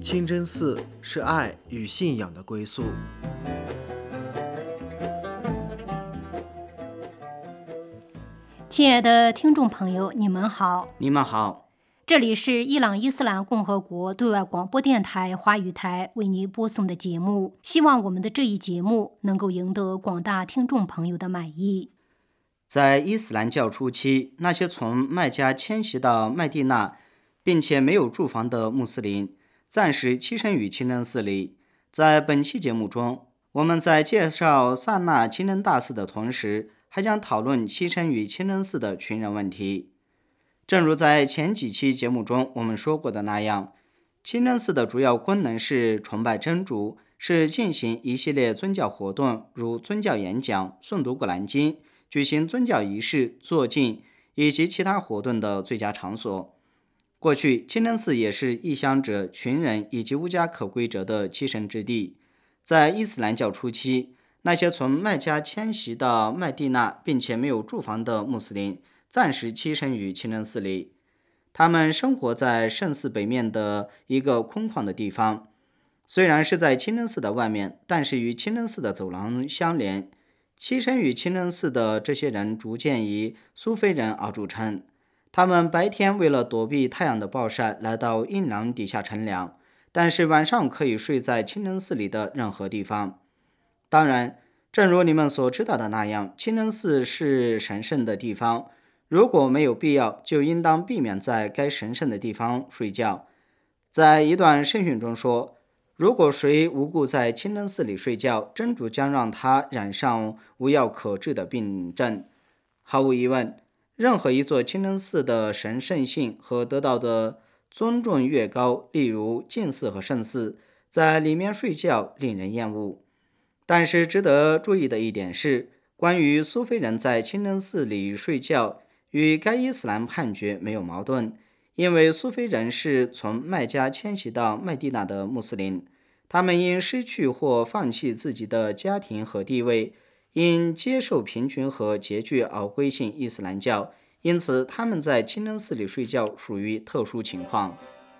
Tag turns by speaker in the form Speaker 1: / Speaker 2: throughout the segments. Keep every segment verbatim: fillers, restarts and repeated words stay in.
Speaker 1: 清真寺是爱与信仰的归宿。
Speaker 2: 亲爱的听众朋友，你们好，
Speaker 3: 你们好，
Speaker 2: 这里是伊朗伊斯兰共和国对外广播电台华语台为您播送的节目，希望我们的这一节目能够赢得广大听众朋友的满意。
Speaker 3: 在伊斯兰教初期，那些从麦加迁徙到麦地那并且没有住房的穆斯林暂时栖身于清真寺里。在本期节目中，我们在介绍萨那清真大寺的同时，还将讨论栖身于清真寺的群人问题。正如在前几期节目中我们说过的那样，清真寺的主要功能是崇拜真主，是进行一系列宗教活动，如宗教演讲、诵读古兰经、举行宗教仪式、坐禁以及其他活动的最佳场所。过去，清真寺也是异乡者、群人以及无家可归者的栖身之地。在伊斯兰教初期，那些从麦加迁徙到麦地那并且没有住房的穆斯林暂时栖身于清真寺里。他们生活在圣寺北面的一个空旷的地方，虽然是在清真寺的外面，但是与清真寺的走廊相连。栖身于清真寺的这些人逐渐以苏菲人而著称。他们白天为了躲避太阳的暴晒来到阴凉底下乘凉，但是晚上可以睡在清真寺里的任何地方。当然，正如你们所知道的那样，清真寺是神圣的地方，如果没有必要，就应当避免在该神圣的地方睡觉。在一段圣训中说，如果谁无故在清真寺里睡觉，真主将让他染上无药可治的病症。毫无疑问，任何一座清真寺的神圣性和得到的尊重越高，例如禁寺和圣寺，在里面睡觉令人厌恶。但是值得注意的一点是，关于苏菲人在清真寺里睡觉与该伊斯兰判决没有矛盾，因为苏菲人是从麦加迁徙到麦地那的穆斯林，他们因失去或放弃自己的家庭和地位，因接受贫穷和拮据而归信伊斯兰教，因此他们在清真寺里睡觉属于特殊情况。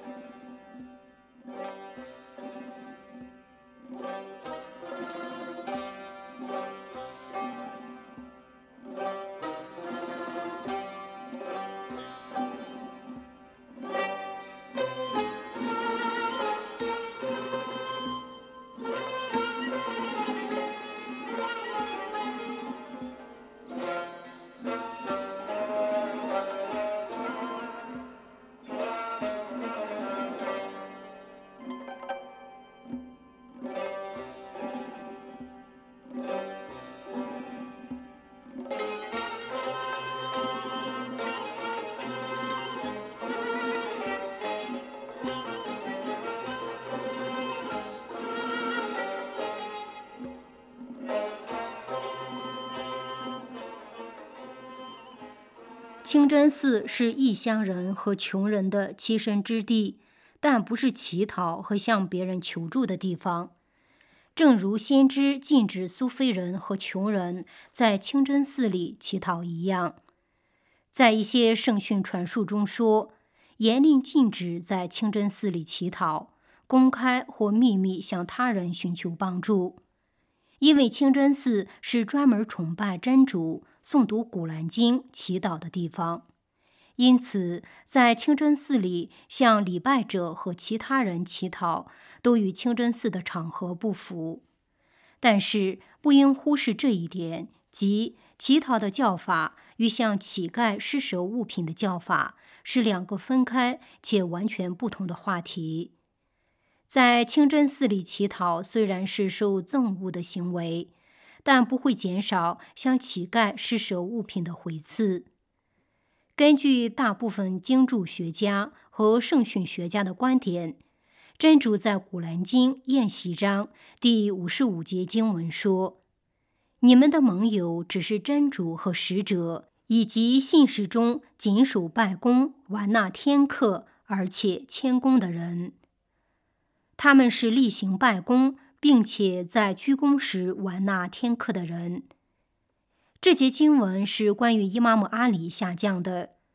Speaker 2: 清真寺是异乡人和穷人的栖身之地，但不是乞讨和向别人求助的地方。正如先知禁止苏菲人和穷人在清真寺里乞讨一样，在一些圣训传述中说，严令禁止在清真寺里乞讨，公开或秘密向他人寻求帮助。因为清真寺是专门崇拜真主、诵读古兰经、祈祷的地方，因此在清真寺里向礼拜者和其他人乞讨都与清真寺的场合不符。但是不应忽视这一点，即乞讨的教法与向乞丐施舍物品的教法是两个分开且完全不同的话题。在清真寺里乞讨虽然是受赠物的行为，但不会减少向乞丐施舍物品的回赐。根据大部分经注学家和圣训学家的观点，真主在古兰经宴席章第五十五节经文说，你们的盟友只是真主和使者，以及信使中谨守拜功、完纳天课而且谦恭的人。他们是例行拜功，并且在居功时完纳天课的人。这节经文是关于伊玛目阿里下降的。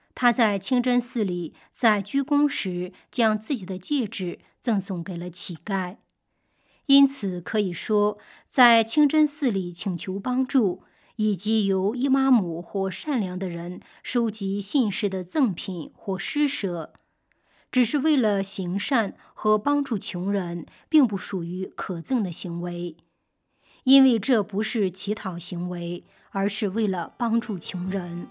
Speaker 2: 他在清真寺里在鞠躬时将自己的戒指赠送给了乞丐。因此可以说，在清真寺里请求帮助，以及由伊玛目或善良的人收集信士的赠品或施舍，只是为了行善和帮助穷人，并不属于可憎的行为，因为这不是乞讨行为，而是为了帮助穷人。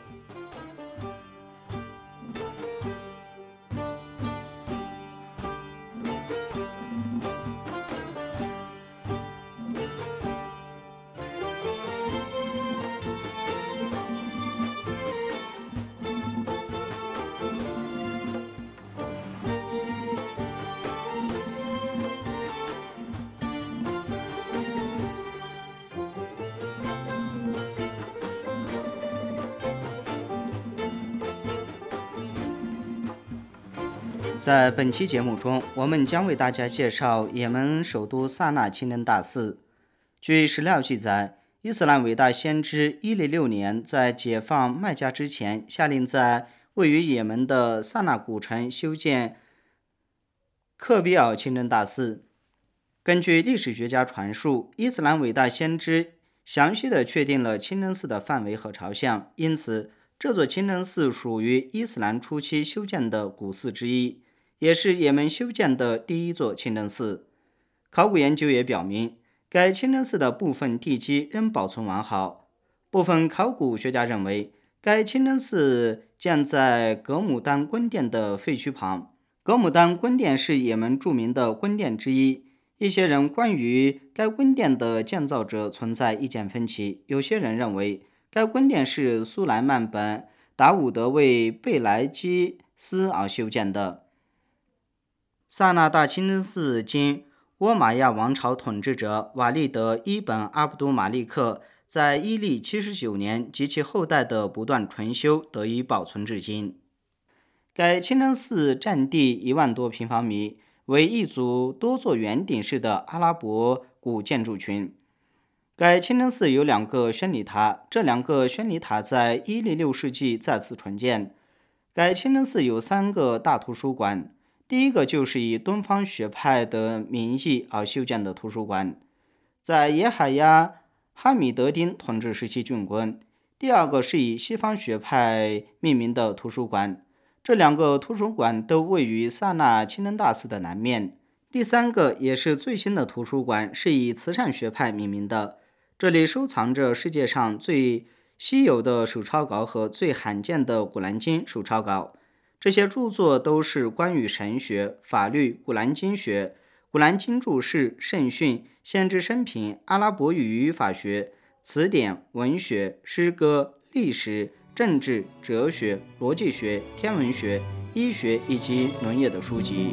Speaker 3: 在本期节目中，我们将为大家介绍也门首都萨那清真大寺。据史料记载，伊斯兰伟大先知一零六年在解放麦加之前，下令在位于也门的萨那古城修建克比尔清真大寺。根据历史学家传述，伊斯兰伟大先知详细地确定了清真寺的范围和朝向，因此这座清真寺属于伊斯兰初期修建的古寺之一，也是也门修建的第一座清真寺。考古研究也表明，该清真寺的部分地基仍保存完好。部分考古学家认为，该清真寺建在格姆丹宫殿的废墟旁。格姆丹宫殿是也门著名的宫殿之一。一些人关于该宫殿的建造者存在意见分歧，有些人认为该宫殿是苏莱曼本达伍德为贝莱基斯而修建的。萨那大清真寺经倭马亚王朝统治者瓦利德伊本阿卜杜马利克在伊历七十九年及其后代的不断重修得以保存至今。该清真寺占地一万多平方米，为一组多座圆顶式的阿拉伯古建筑群。该清真寺有两个宣礼塔，这两个宣礼塔在一零六世纪再次重建。该清真寺有三个大图书馆，第一个就是以东方学派的名义而修建的图书馆，在耶海亚哈米德丁统治时期竣工。第二个是以西方学派命名的图书馆，这两个图书馆都位于萨那清真大寺的南面。第三个也是最新的图书馆是以慈善学派命名的，这里收藏着世界上最稀有的手抄稿和最罕见的古兰经手抄稿。这些著作都是关于神学、法律、古兰经学、古兰经注释、圣训、先知生平、阿拉伯语语法学、词典、文学、诗歌、历史、政治、哲学、逻辑学、天文学、医学以及农业的书籍。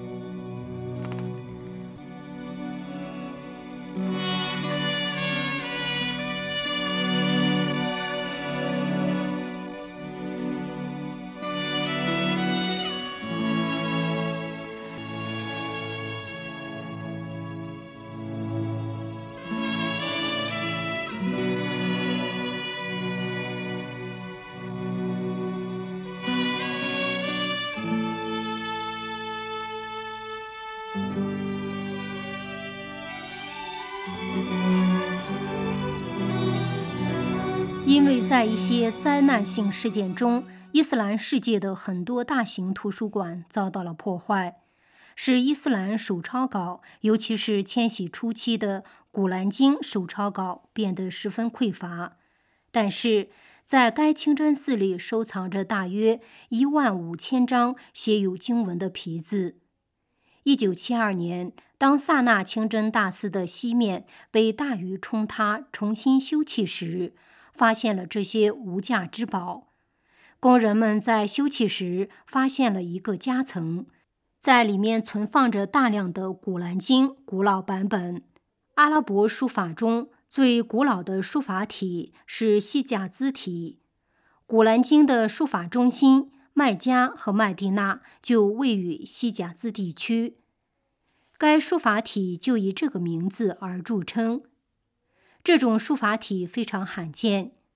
Speaker 2: 因为在一些灾难性事件中，伊斯兰世界的很多大型图书馆遭到了破坏，使伊斯兰手抄稿，尤其是迁徙初期的古兰经手抄稿变得十分匮乏。但是在该清真寺里收藏着大约一万五千张写有经文的皮字。一九七二年，当萨那清真大寺的西面被大雨冲塌重新修葺时，发现了这些无价之宝。工人们在修葺时发现了一个夹层，在里面存放着大量的古兰经古老版本。阿拉伯书法中最古老的书法体是西甲兹体，古兰经的书法中心麦加和麦地那就位于西甲兹地区，该书法体就以这个名字而著称。这种书法体非常罕见，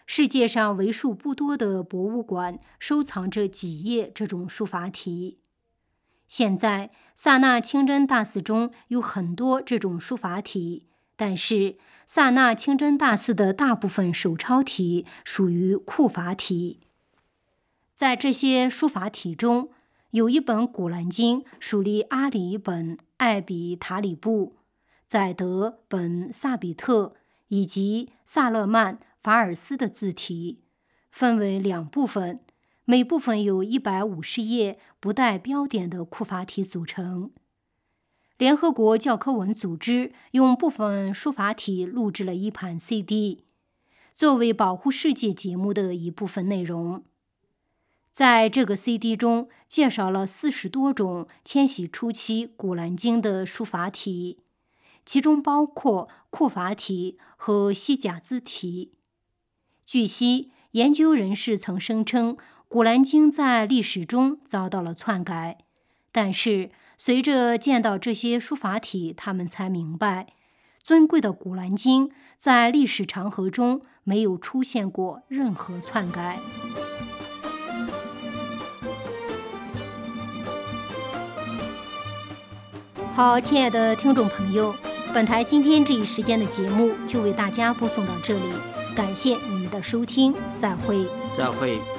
Speaker 2: 世界上为数不多的博物馆收藏着几页这种书法体。现在萨那清真大寺中有很多这种书法体，但是萨那清真大寺的大部分手抄体属于库法体。在这些书法体中，有一本《古兰经》属于阿里本艾比塔里布、载德本萨比特以及萨勒曼法尔斯的字体，分为两部分，每部分有一百五十页不带标点的库法体组成。联合国教科文组织用部分书法体录制了一盘 C D， 作为保护世界节目的一部分内容。在这个 C D 中介绍了四十多种迁徙初期古兰经的书法体，其中包括库法体和西甲字体。据悉，研究人士曾声称古兰经在历史中遭到了篡改，但是随着见到这些书法体，他们才明白，尊贵的古兰经在历史长河中没有出现过任何篡改。好，亲爱的听众朋友，本台今天这一时间的节目就为大家播送到这里，感谢你们的收听，再会。
Speaker 3: 再会。